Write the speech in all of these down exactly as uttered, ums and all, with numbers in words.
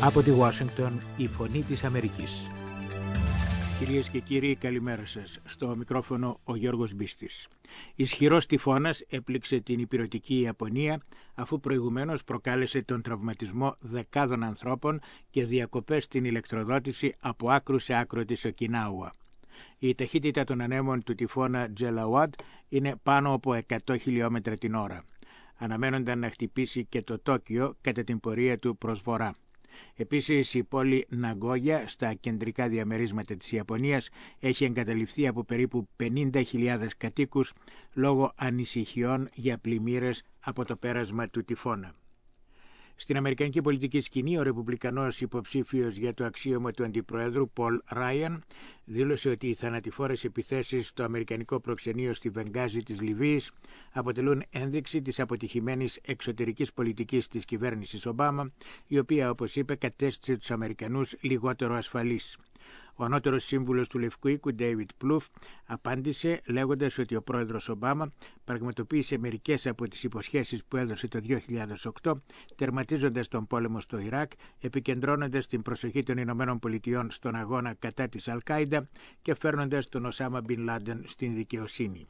Από τη Ουάσιγκτον, η φωνή της Αμερικής. Κυρίες και κύριοι, καλημέρα σας. Στο μικρόφωνο ο Γιώργος Μπίστης. Ισχυρός τυφώνας έπληξε την ηπειρωτική Ιαπωνία, αφού προηγουμένως προκάλεσε τον τραυματισμό δεκάδων ανθρώπων και διακοπές στην ηλεκτροδότηση από άκρου σε άκρο της Οκινάουα. Η ταχύτητα των ανέμων του τυφώνα Τζελαουάντ είναι πάνω από εκατό χιλιόμετρα την ώρα. Αναμένονταν να χτυπήσει και το Τόκιο κατά την πορεία του προς βορρά. Επίσης, η πόλη Ναγκόγια, στα κεντρικά διαμερίσματα της Ιαπωνίας, έχει εγκαταλειφθεί από περίπου πενήντα χιλιάδες κατοίκους λόγω ανησυχιών για πλημμύρες από το πέρασμα του τυφώνα. Στην αμερικανική πολιτική σκηνή, ο ρεπουμπλικανός υποψήφιος για το αξίωμα του αντιπροέδρου Πολ Ράιαν δήλωσε ότι οι θανατηφόρες επιθέσεις στο αμερικανικό προξενείο στη Βενγκάζη της Λιβύης αποτελούν ένδειξη της αποτυχημένης εξωτερικής πολιτικής της κυβέρνησης Ομπάμα, η οποία, όπως είπε, κατέστησε τους Αμερικανούς λιγότερο ασφαλείς. Ο ανώτερος σύμβουλος του Λευκού Οίκου, Ντέιβιντ Πλουφ, απάντησε λέγοντας ότι ο πρόεδρος Ομπάμα πραγματοποίησε μερικές από τις υποσχέσεις που έδωσε το δύο χιλιάδες οκτώ, τερματίζοντας τον πόλεμο στο Ιράκ, επικεντρώνοντας την προσοχή των Ηνωμένων Πολιτειών στον αγώνα κατά της Αλ-Κάιντα και φέρνοντας τον Οσάμα Μπιν Λάντεν στην δικαιοσύνη.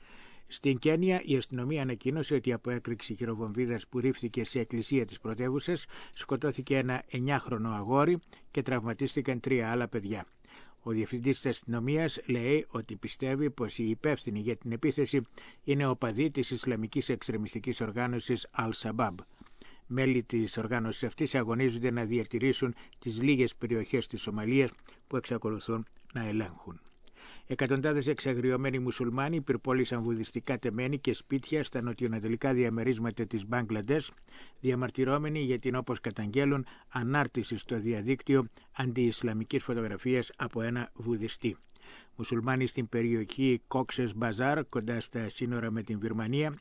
Στην Κένια, η αστυνομία ανακοίνωσε ότι από έκρηξη χειροβομβίδας που ρίφθηκε σε εκκλησία της πρωτεύουσας σκοτώθηκε ένα εννιάχρονο αγόρι και τραυματίστηκαν τρία άλλα παιδιά. Ο διευθυντής της αστυνομίας λέει ότι πιστεύει πως οι υπεύθυνοι για την επίθεση είναι οπαδοί της Ισλαμικής εξτρεμιστικής οργάνωσης Al-Shabaab. Μέλη της οργάνωσης αυτής αγωνίζονται να διατηρήσουν τις λίγες περιοχές της Σομαλίας που εξακολουθούν να ελέγχουν. Εκατοντάδες εξαγριωμένοι μουσουλμάνοι πυρπόλησαν βουδιστικά τεμένη και σπίτια στα νοτιοανατολικά διαμερίσματα της Μπαγκλαντές, διαμαρτυρώμενοι για την, όπως καταγγέλουν, ανάρτηση στο διαδίκτυο αντιισλαμικής φωτογραφίας από ένα βουδιστή. Μουσουλμάνοι στην περιοχή Κόξες Μπαζάρ, κοντά στα σύνορα με την Βυρμανία,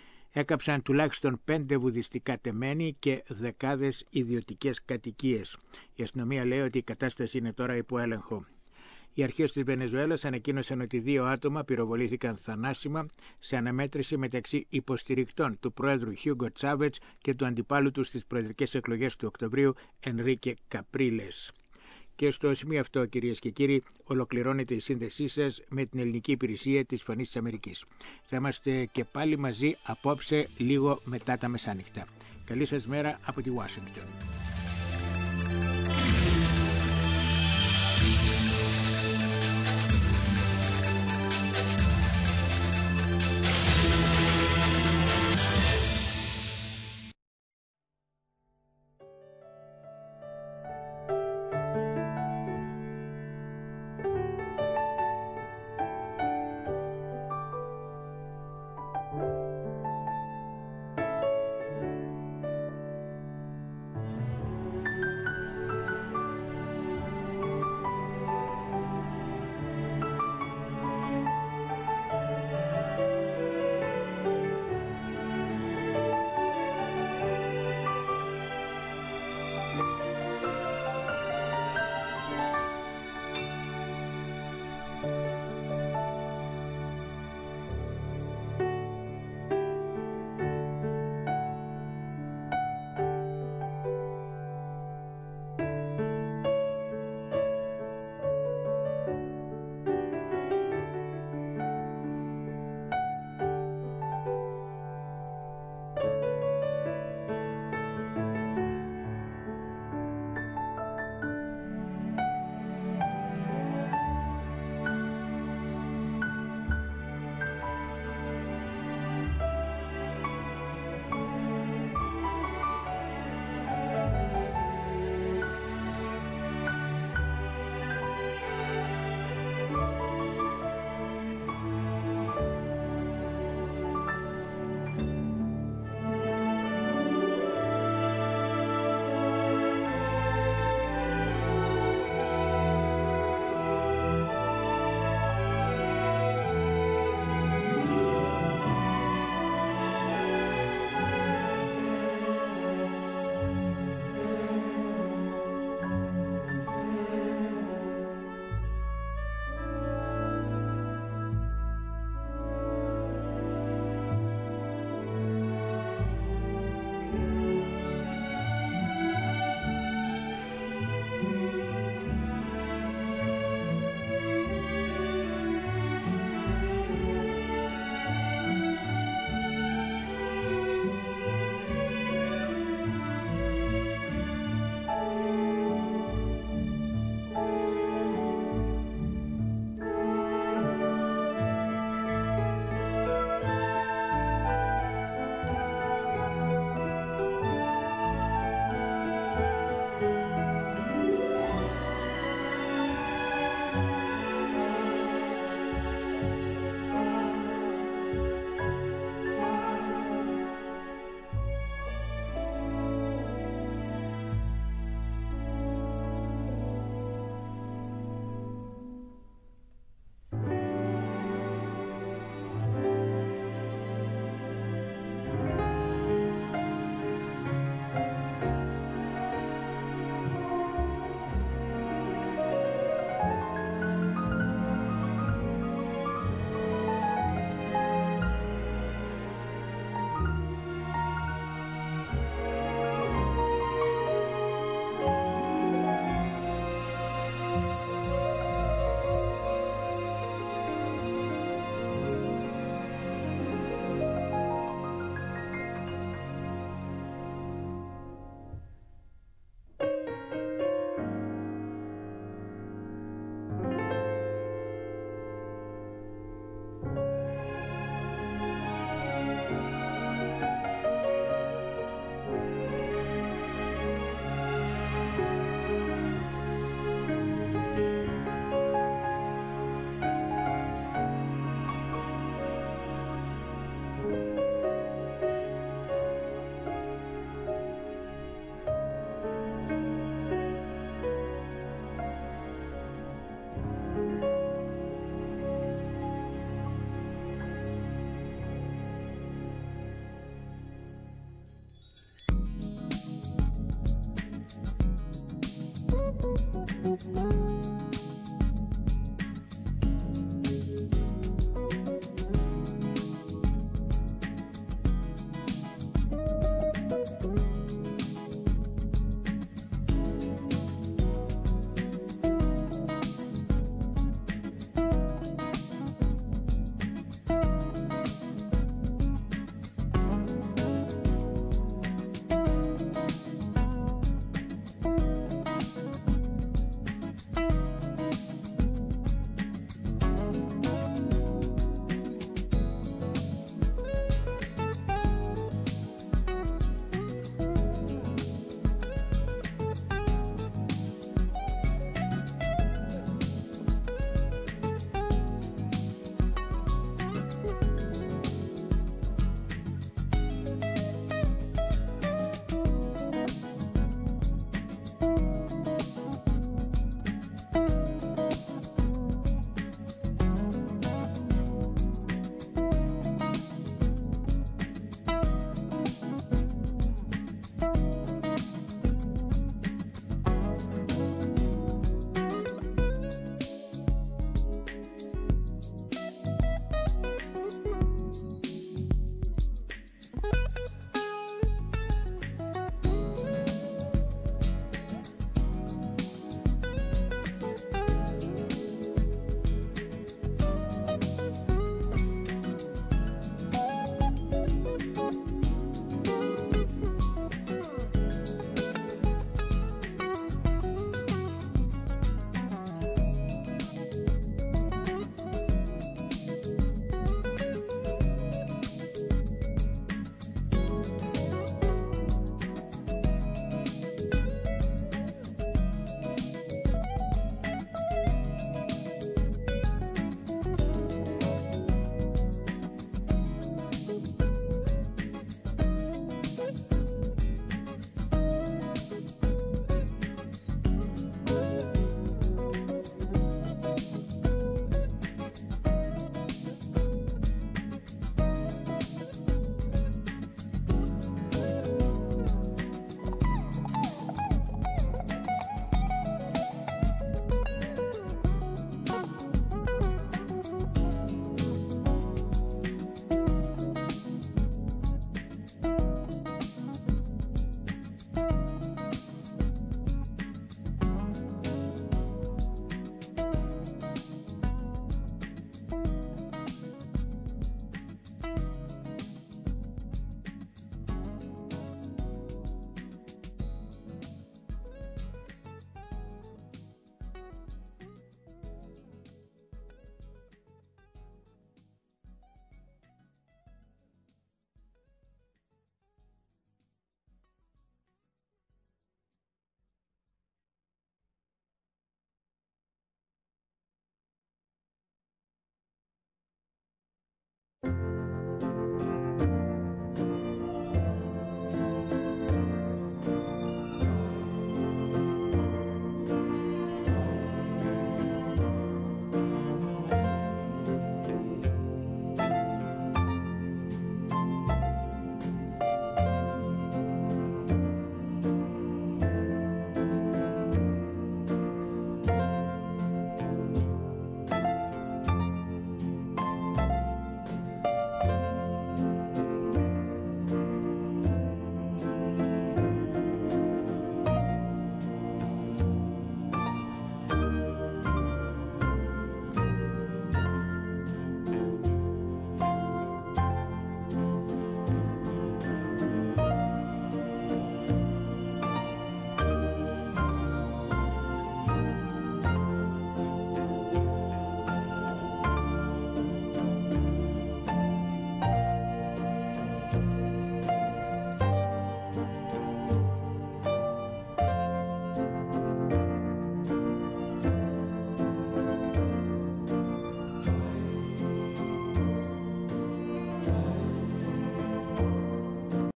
έκαψαν τουλάχιστον πέντε βουδιστικά τεμένη και δεκάδες ιδιωτικές κατοικίες. Η αστυνομία λέει ότι η κατάσταση είναι τώρα υπό έλεγχο. Οι αρχές της Βενεζουέλας ανακοίνωσαν ότι δύο άτομα πυροβολήθηκαν θανάσιμα σε αναμέτρηση μεταξύ υποστηρικτών του πρόεδρου Χιούγκο Τσάβετς και του αντιπάλου του στις προεδρικές εκλογές του Οκτωβρίου, Ενρίκε Καπρίλες. Και στο σημείο αυτό, κυρίες και κύριοι, ολοκληρώνεται η σύνδεσή σας με την ελληνική υπηρεσία της Φωνής της Αμερικής. Θα είμαστε και πάλι μαζί απόψε λίγο μετά τα μεσάνυχτα. Καλή σας μέρα από τη Ουάσιγκτον.